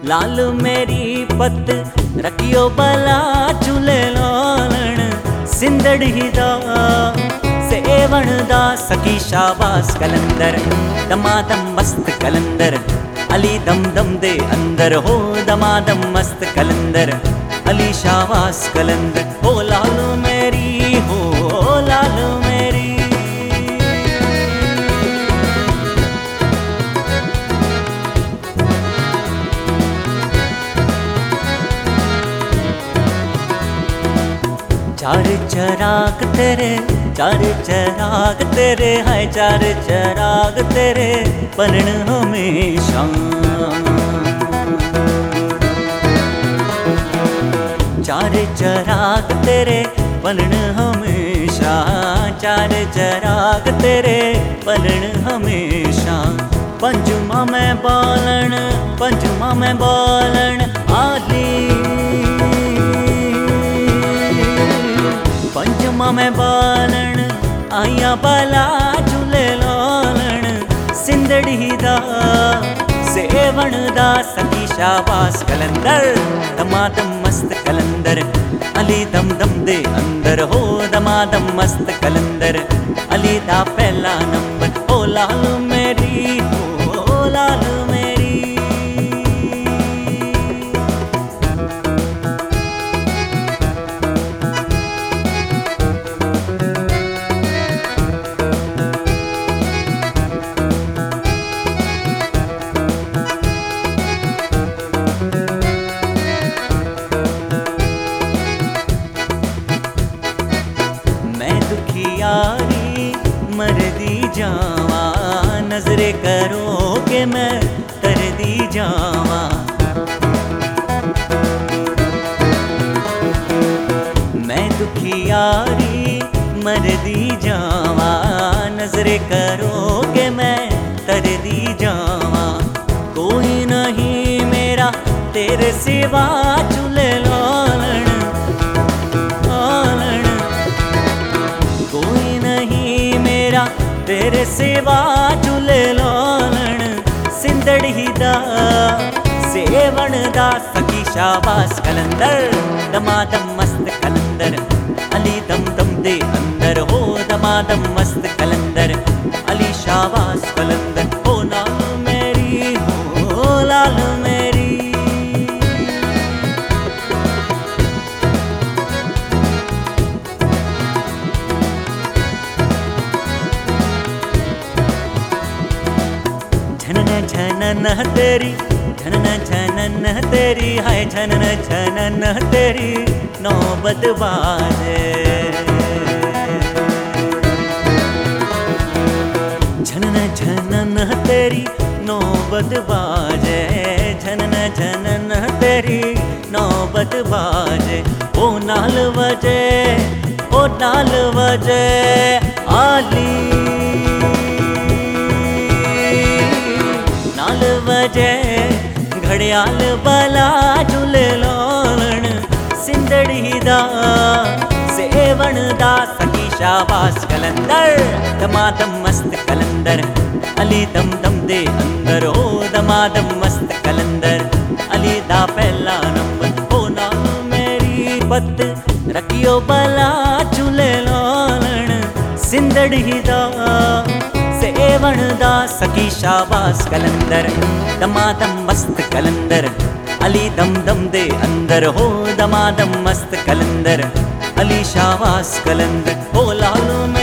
लाल मेरी पत रखियो भला झूले लालण सिंधड़ी दा सेवण दा सखी शाबाश कलंदर दमादम मस्त कलंदर अली दम दम दे अंदर हो दमादम मस्त कलंदर अली शाबाश कलंदर हो लाल मेरी हो लाल मेरी। चार चराग तेरे हाय चार चराग तेरे बनन हमेशा। चार चराग तेरे बनन हमेशा चार चराग तेरे बनन हमेशा। पंजुमा में बालन आली पंजुमा में बालन आया बाला झूले लालण सिंधड़ी दा सेवण दा सखी शाबाश कलंदर दमादम मस्त कलंदर अली दम दम दे अंदर हो दमादम मस्त कलंदर अली दा पहला नंबर हो लाल मेरी हो लाल मेरी। दुखियारी मरदी जावा नजरे करो के मैं कर दी जावा। मैं दुखियारी मरदी जावा नजरे करो के मैं कर दी जावा। कोई नहीं मेरा तेरे सिवा झूले लालण तेरे सिवा झूले लालण सिंधड़ी दा सेवण दा सखी शाबाश कलंदर दमादम मस्त कलंदर अली दम दम दे अंदर हो दमादम मस्त कलंदर अली शाबाश कलंदर हो लाल मेरी हो लाल मेरी। झनन तेरी हाय झनन तेरी नौबत बाजे। झनन तेरी नौबत बाजे झनन तेरी नौबत बाजे। ओ नाल वजे आली नाल वजे घड़ियाल बाला झूले लालण सिंधड़ी दा सेवण दा सखी शाबाश कलंदर दमादम मस्त कलंदर अली दम दम दे अंदर हो दमादम मस्त कलंदर अली दा पहला नंबर हो नाल मेरी पत रखियो भला झूले लालण सिंधड़ी दा सेवण दा सखी शाबाश कलंदर दमादम मस्त कलंदर अली दम दम दे अंदर हो दमादम मस्त कलंदर अली शाबाश कलंदर हो लाल